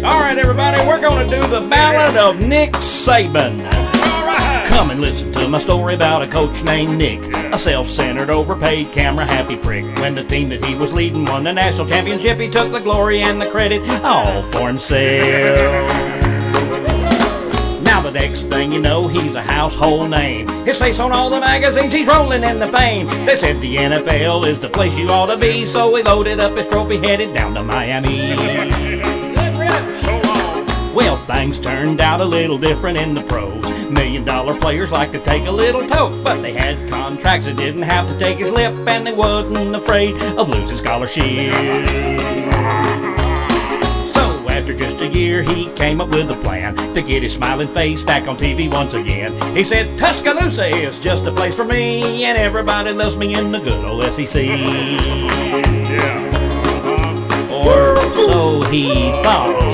All right, everybody, we're going to do the Ballad of Nick Saban. All right. Come and listen to my story about a coach named Nick, a self-centered, overpaid, camera-happy prick. When the team that he was leading won the national championship, he took the glory and the credit all for himself. Now the next thing you know, he's a household name. His face on all the magazines, he's rolling in the fame. They said the NFL is the place you ought to be, so he loaded up his trophy, headed down to Miami. Well, things turned out a little different in the pros. $1 million players like to take a little toke, but they had contracts that didn't have to take his lip, and they wasn't afraid of losing scholarships. So after just a year, he came up with a plan to get his smiling face back on TV once again. He said, Tuscaloosa is just a place for me, and everybody loves me in the good old SEC. Or so he thought.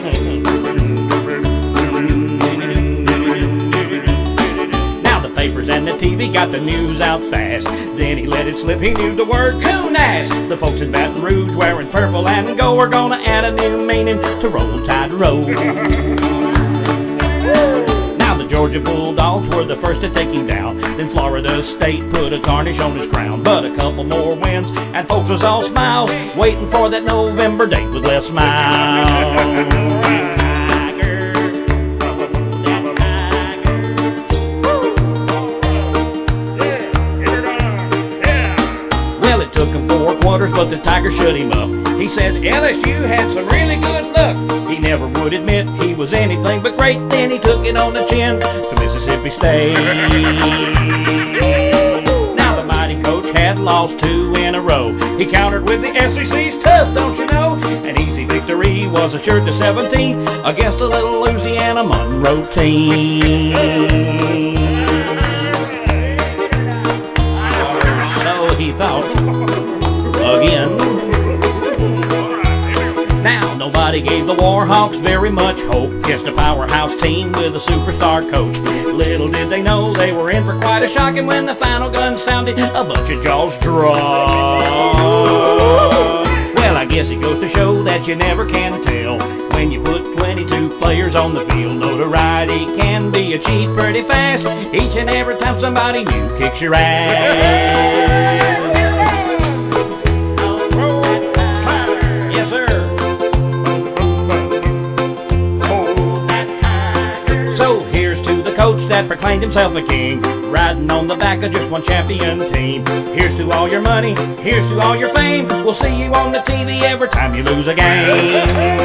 And the TV got the news out fast. Then he let it slip, he knew the word coon ass. The folks in Baton Rouge wearing purple and gold are gonna add a new meaning to Roll Tide Roll. Now the Georgia Bulldogs were the first to take him down. Then Florida State put a tarnish on his crown. But a couple more wins and folks was all smiles, waiting for that November date with Les Miles. Took him 4 quarters, but the Tigers shut him up. He said LSU had some really good luck. He never would admit he was anything but great. Then he took it on the chin to Mississippi State. Now the mighty coach had lost 2 in a row. He countered with the SEC's tough, don't you know? An easy victory was assured to 17 against a little Louisiana Monroe team. Or so he thought. Again. Now nobody gave the Warhawks very much hope. Just a powerhouse team with a superstar coach. Little did they know they were in for quite a shock, and when the final gun sounded, a bunch of jaws dropped. Well, I guess it goes to show that you never can tell when you put 22 players on the field. Notoriety can be achieved pretty fast each and every time somebody new kicks your ass. Coach that proclaimed himself a king, riding on the back of just one champion team. Here's to all your money, here's to all your fame. We'll see you on the TV every time you lose a game.